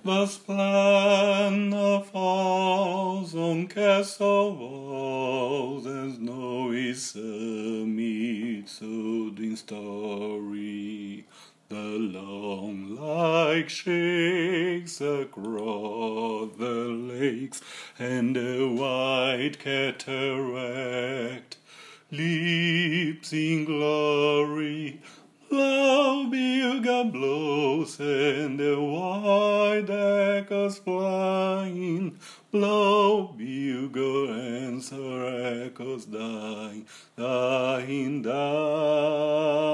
the splendor falls on castle walls and snowy summits, soothing story. The long light shakes across the lakes, and the white cataract leaps in glory. Loud bugle blows and the white echoes flying. Blow bugle answer echoes dying, dying, dying.